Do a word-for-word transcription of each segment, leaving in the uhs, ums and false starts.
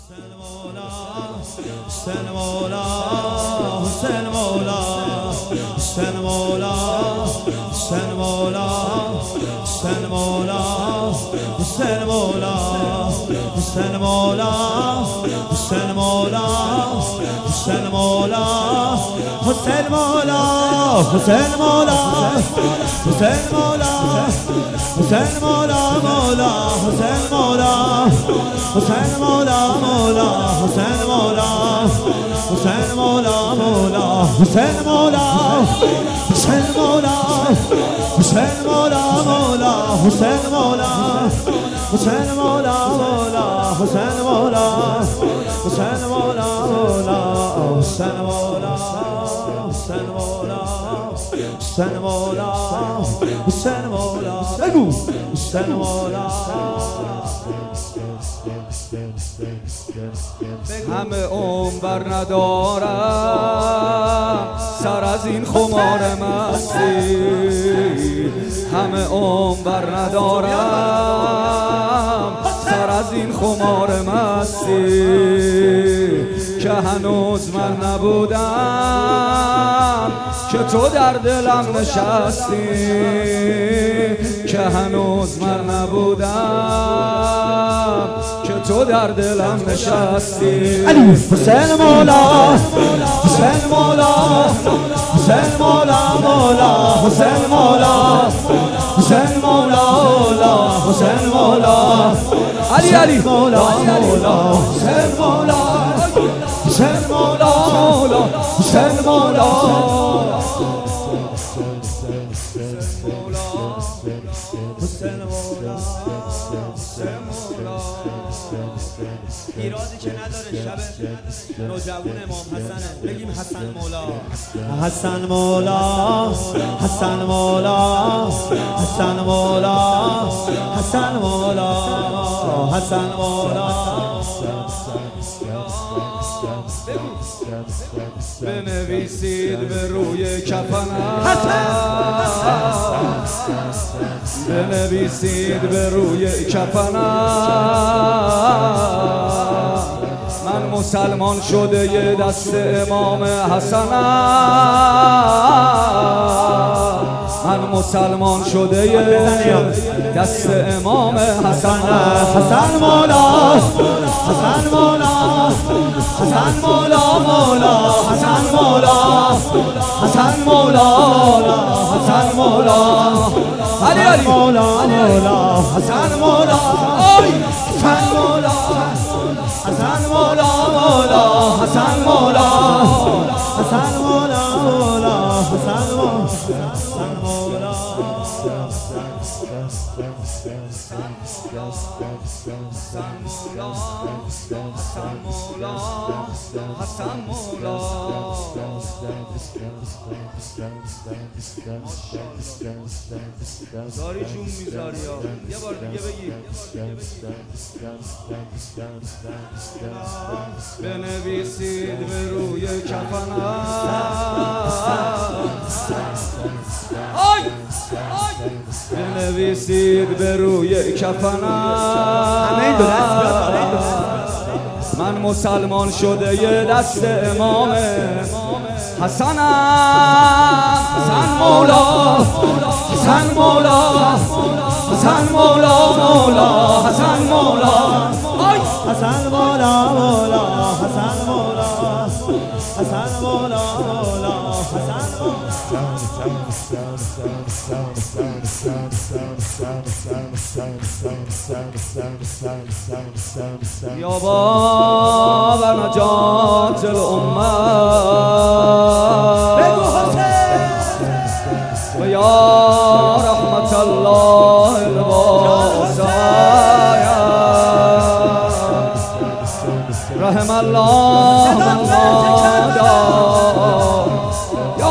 حسین مولا حسین مولا حسین مولا حسین مولا حسین مولا حسین مولا حسین مولا حسین مولا حسین مولا حسین مولا حسین مولا حسین مولا حسین مولا مولا حسین مولا حسین مولا مولا حسین مولا حسین مولا مولا حسین مولا حسین مولا حسین مولا مولا حسین مولا حسین مولا مولا حسین مولا حسین مولا مولا حسین مولا حسین مولا حسین مولا حسین مولا بگو حسین مولا همه عمر بر ندارم سر از این خمار مستی، همه عمر بر ندارم سر از این خمار مستی که هنوز من نبودم که تو در دلم نشستی، که هنوز من نبودم که تو در دلم نشستی. حسین مولا حسین مولا حسین مولا مولا حسین مولا حسین مولا مولا حسین مولا علی علی مولا مولا حسین مولا حسین مولا مولا حسین مولا ایرادی که نداره شب نوجوان امام حسنه بگیم حسن مولا حسن مولا حسن مولا حسن مولا حسن مولا حسن مولا بنویسید به روی کفنم، بنویسید به روی کفنم من مسلمان شده یه دست امام حسنم، من مسلمان شده یه دست امام حسنم. حسن مولا حسن مولا حسن مولا مولا حسن مولا حسن مولا حسن مولا علی علی مولا مولا حسن مولا حسن مولا حسن مولا مولا حسن مولا حسن مولا مولا حسن مولا حسن مولا داری جون میذاری یا یه بار دیگه بگی بنویسید به روی کفنم آی بنویسید به روی کفنم من مسلمان شده یه دست امام حسنم. حسن مولا حسن مولا حسن مولا مولا حسن مولا حسن مولا مولا حسن مولا حسن مولا مولا حسن یا باب نجات الامه و یا رحمت الله الواسعه رحم الله من نادى یا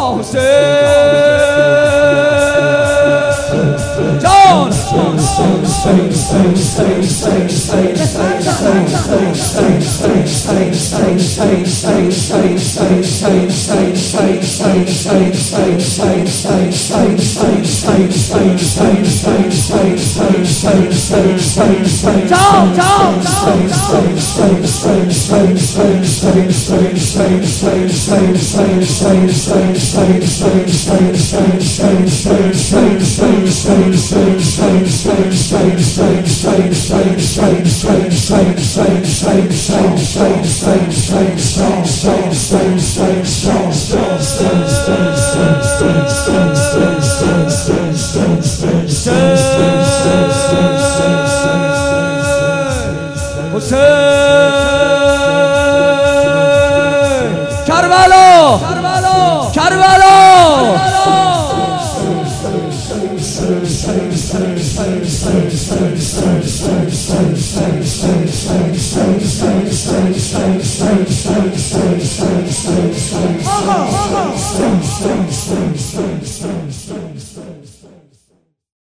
حسین جان Ciao, ciao, Karbalo, Karbalo, Karbalo. Karbalo.